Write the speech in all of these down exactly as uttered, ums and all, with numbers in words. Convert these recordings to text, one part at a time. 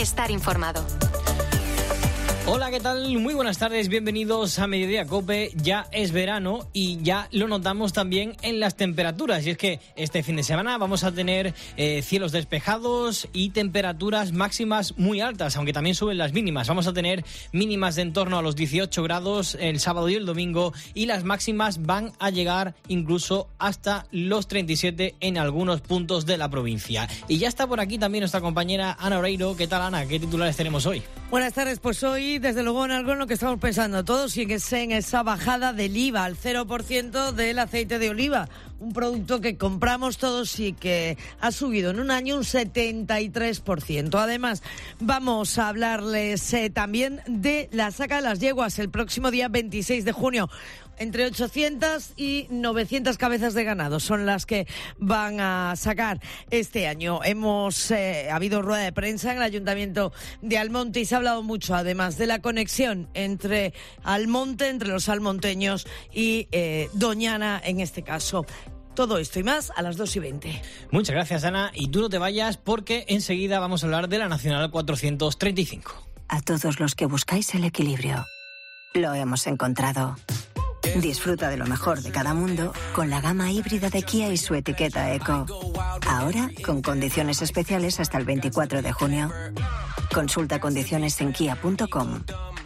estar informado. Hola, ¿qué tal? Muy buenas tardes, bienvenidos a Mediodía COPE. Ya es verano y ya lo notamos también en las temperaturas. Y es que este fin de semana vamos a tener eh, cielos despejados y temperaturas máximas muy altas, aunque también suben las mínimas. Vamos a tener mínimas de en torno a los dieciocho grados el sábado y el domingo, y las máximas van a llegar incluso hasta los treinta y siete en algunos puntos de la provincia. Y ya está por aquí también nuestra compañera Ana Oreiro. ¿Qué tal, Ana? ¿Qué titulares tenemos hoy? Buenas tardes, pues hoy desde luego en algo en lo que estamos pensando todos, y es en esa bajada del I V A al cero por ciento del aceite de oliva, un producto que compramos todos y que ha subido en un año un setenta y tres por ciento. Además, vamos a hablarles eh, también de la saca de las yeguas el próximo día veintiséis de junio. Entre ochocientas y novecientas cabezas de ganado son las que van a sacar este año. Hemos eh, ha habido rueda de prensa en el Ayuntamiento de Almonte y se ha hablado mucho, además, de la conexión entre Almonte, entre los almonteños y eh, Doñana en este caso. Todo esto y más a las dos y veinte. Muchas gracias, Ana. Y tú no te vayas, porque enseguida vamos a hablar de la Nacional cuatrocientos treinta y cinco. A todos los que buscáis el equilibrio, lo hemos encontrado. Disfruta de lo mejor de cada mundo con la gama híbrida de Kia y su etiqueta Eco. Ahora con condiciones especiales hasta el veinticuatro de junio. Consulta condiciones en kia punto com.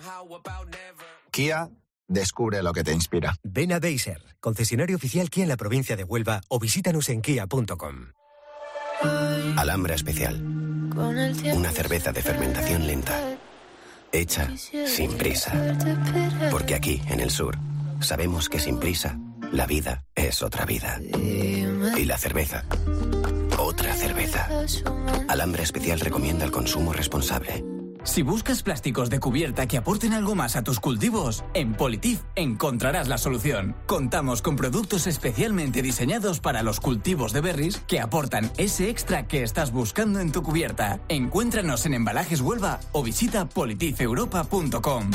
Kia, descubre lo que te inspira. Ven a Deiser, concesionario oficial Kia en la provincia de Huelva, o visítanos en kia punto com. Alhambra Especial. Una cerveza de fermentación lenta. Hecha sin prisa. Porque aquí, en el sur, sabemos que sin prisa, la vida es otra vida. Y la cerveza, otra cerveza. Alhambra Especial recomienda el consumo responsable. Si buscas plásticos de cubierta que aporten algo más a tus cultivos, en Politif encontrarás la solución. Contamos con productos especialmente diseñados para los cultivos de berries que aportan ese extra que estás buscando en tu cubierta. Encuéntranos en Embalajes Huelva o visita politif europa punto com.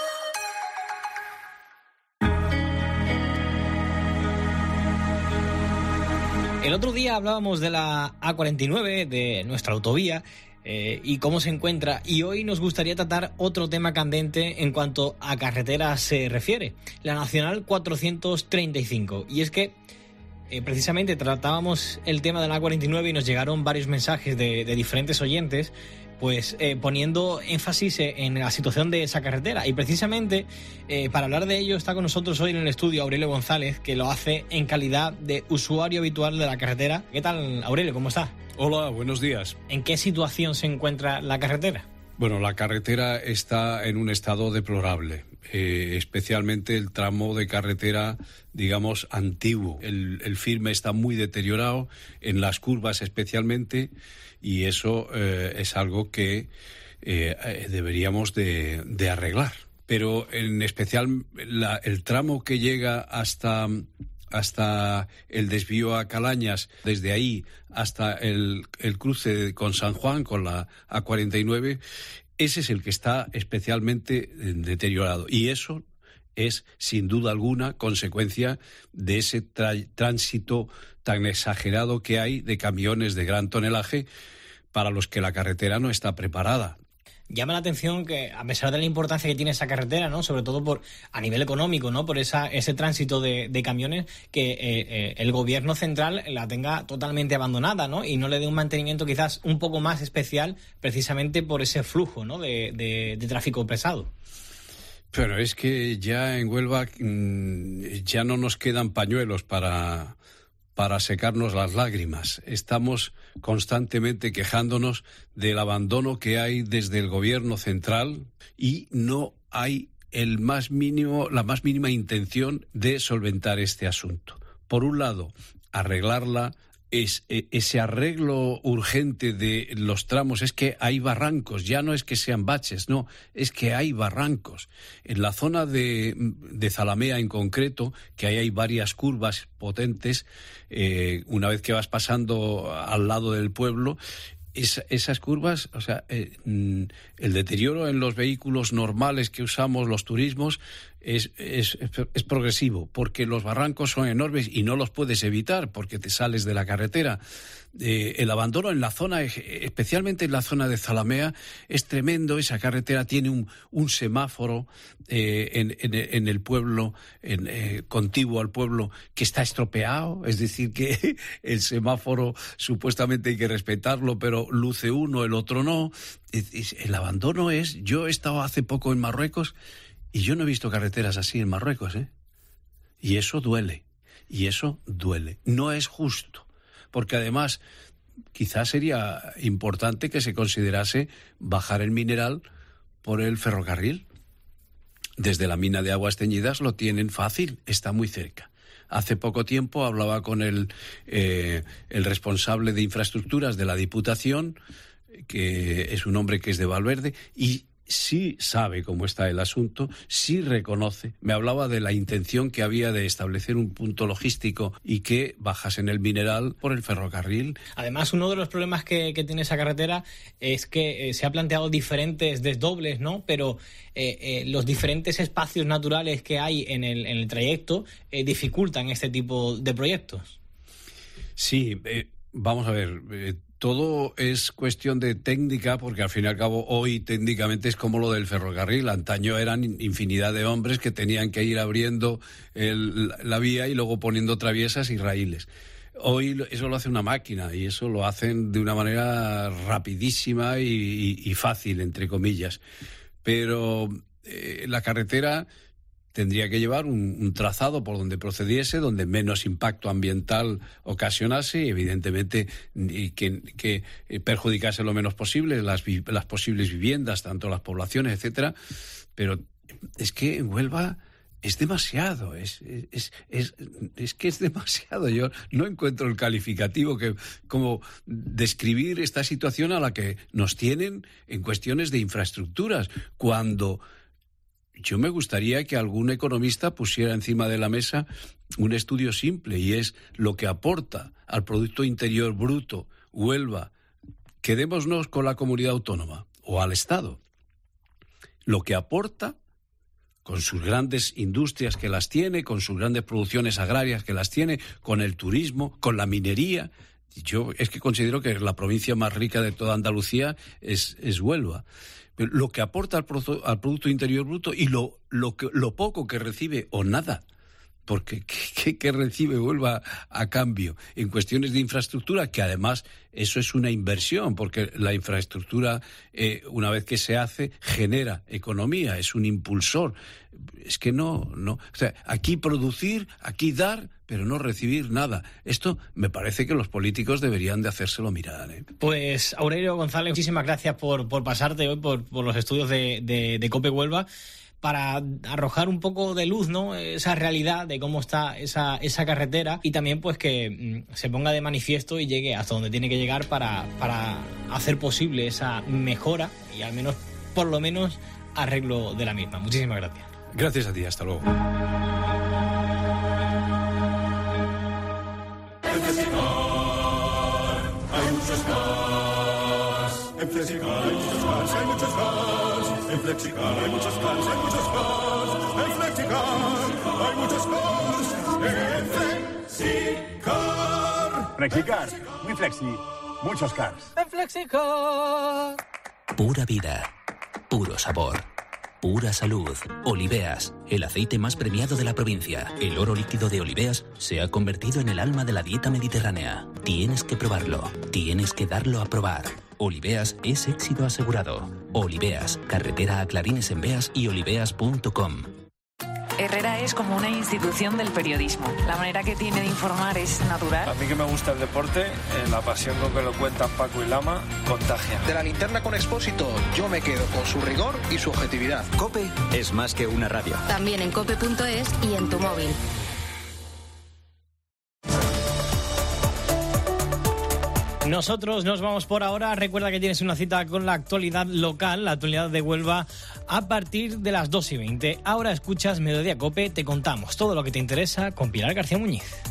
El otro día hablábamos de la A cuarenta y nueve, de nuestra autovía, eh, y cómo se encuentra, y hoy nos gustaría tratar otro tema candente en cuanto a carreteras se refiere, la Nacional cuatrocientos treinta y cinco. Y es que eh, precisamente tratábamos el tema de la A cuarenta y nueve y nos llegaron varios mensajes de, de diferentes oyentes, pues eh, poniendo énfasis en la situación de esa carretera. Y precisamente eh, para hablar de ello está con nosotros hoy en el estudio Aurelio González, que lo hace en calidad de usuario habitual de la carretera. ¿Qué tal, Aurelio? ¿Cómo está? Hola, buenos días. ¿En qué situación se encuentra la carretera? Bueno, la carretera está en un estado deplorable, eh, especialmente el tramo de carretera, digamos, antiguo. El, el firme está muy deteriorado, en las curvas especialmente, y eso eh, es algo que eh, deberíamos de, de arreglar. Pero en especial la, el tramo que llega hasta... hasta el desvío a Calañas, desde ahí hasta el, el cruce con San Juan, con la A cuarenta y nueve, ese es el que está especialmente deteriorado. Y eso es, sin duda alguna, consecuencia de ese tra- tránsito tan exagerado que hay de camiones de gran tonelaje para los que la carretera no está preparada. Llama la atención que, a pesar de la importancia que tiene esa carretera, ¿no?, sobre todo por a nivel económico, ¿no?, por esa ese tránsito de, de camiones, que eh, eh, el gobierno central la tenga totalmente abandonada, ¿no?, y no le dé un mantenimiento quizás un poco más especial, precisamente por ese flujo, ¿no?, de, de, de tráfico pesado. Pero es que ya en Huelva ya no nos quedan pañuelos para... para secarnos las lágrimas. Estamos constantemente quejándonos del abandono que hay desde el gobierno central y no hay el más mínimo, la más mínima intención de solventar este asunto. Por un lado, arreglarla, es, ese arreglo urgente de los tramos, es que hay barrancos, ya no es que sean baches, no, es que hay barrancos. En la zona de, de Zalamea en concreto, que ahí hay varias curvas potentes, eh, una vez que vas pasando al lado del pueblo, es, esas curvas, o sea, eh, el deterioro en los vehículos normales que usamos, los turismos, es, es, es progresivo, porque los barrancos son enormes y no los puedes evitar porque te sales de la carretera. Eh, el abandono en la zona, especialmente en la zona de Zalamea, es tremendo. Esa carretera tiene un, un semáforo eh, en, en, en el pueblo, en, eh, contiguo al pueblo, que está estropeado, es decir, que el semáforo supuestamente hay que respetarlo, pero luce uno, el otro no. Es, es, el abandono es... Yo he estado hace poco en Marruecos y yo no he visto carreteras así en Marruecos, ¿eh? Y eso duele, y eso duele. No es justo. Porque además quizás sería importante que se considerase bajar el mineral por el ferrocarril. Desde la mina de Aguas Teñidas lo tienen fácil, está muy cerca. Hace poco tiempo hablaba con el, eh, el responsable de infraestructuras de la Diputación, que es un hombre que es de Valverde, y sí sabe cómo está el asunto, sí reconoce. Me hablaba de la intención que había de establecer un punto logístico y que bajasen el mineral por el ferrocarril. Además, uno de los problemas que, que tiene esa carretera es que eh, se ha planteado diferentes desdobles, ¿no? Pero eh, eh, los diferentes espacios naturales que hay en el, en el trayecto eh, dificultan este tipo de proyectos. Sí, eh, vamos a ver... Eh, Todo es cuestión de técnica, porque al fin y al cabo hoy técnicamente es como lo del ferrocarril. Antaño eran infinidad de hombres que tenían que ir abriendo el, la vía y luego poniendo traviesas y raíles. Hoy eso lo hace una máquina y eso lo hacen de una manera rapidísima y, y, y fácil, entre comillas. Pero eh, la carretera tendría que llevar un, un trazado por donde procediese, donde menos impacto ambiental ocasionase y evidentemente y que, que perjudicase lo menos posible las, las posibles viviendas, tanto las poblaciones, etcétera. Pero es que en Huelva es demasiado, es, es, es, es que es demasiado. Yo no encuentro el calificativo que como describir esta situación a la que nos tienen en cuestiones de infraestructuras, cuando... Yo me gustaría que algún economista pusiera encima de la mesa un estudio simple, y es lo que aporta al Producto Interior Bruto Huelva. Quedémonos con la comunidad autónoma o al Estado. Lo que aporta, con sus grandes industrias que las tiene, con sus grandes producciones agrarias que las tiene, con el turismo, con la minería. Yo es que considero que la provincia más rica de toda Andalucía es, es Huelva. Lo que aporta al Producto, al Producto Interior Bruto y lo, lo, que, lo poco que recibe o nada, porque ¿qué, qué recibe Huelva a cambio? En cuestiones de infraestructura, que además eso es una inversión, porque la infraestructura, eh, una vez que se hace, genera economía, es un impulsor. Es que no, no, o sea, aquí producir, aquí dar, pero no recibir nada. Esto me parece que los políticos deberían de hacérselo mirar, ¿eh? Pues Aurelio González, muchísimas gracias por, por pasarte hoy por, por los estudios de, de, de COPE Huelva, para arrojar un poco de luz, ¿no? Esa realidad de cómo está esa, esa carretera, y también pues que mm, se ponga de manifiesto y llegue hasta donde tiene que llegar para, para hacer posible esa mejora y al menos, por lo menos, arreglo de la misma. Muchísimas gracias. Gracias a ti, hasta luego. Hay muchos cars. En Flexicar hay muchos cars, hay muchos cars. En Flexicar hay muchos cars, hay muchos cars. En Flexicar hay muchos cars. En Flexicar. Flexicar, muy flexi, muchos cars. En Flexicar. Pura vida, puro sabor. Pura salud. Oliveas, el aceite más premiado de la provincia. El oro líquido de Oliveas se ha convertido en el alma de la dieta mediterránea. Tienes que probarlo. Tienes que darlo a probar. Oliveas es éxito asegurado. Oliveas, carretera a Clarines en Beas y oliveas punto com. Herrera es como una institución del periodismo. La manera que tiene de informar es natural. A mí que me gusta el deporte, eh, la pasión con que lo cuentan Paco y Lama, contagia. De la linterna con Expósito, yo me quedo con su rigor y su objetividad. COPE es más que una radio. También en cope punto es y en tu móvil. Nosotros nos vamos por ahora. Recuerda que tienes una cita con la actualidad local, la actualidad de Huelva, a partir de las dos y veinte. Ahora escuchas Mediodía Cope, te contamos todo lo que te interesa con Pilar García Muñiz.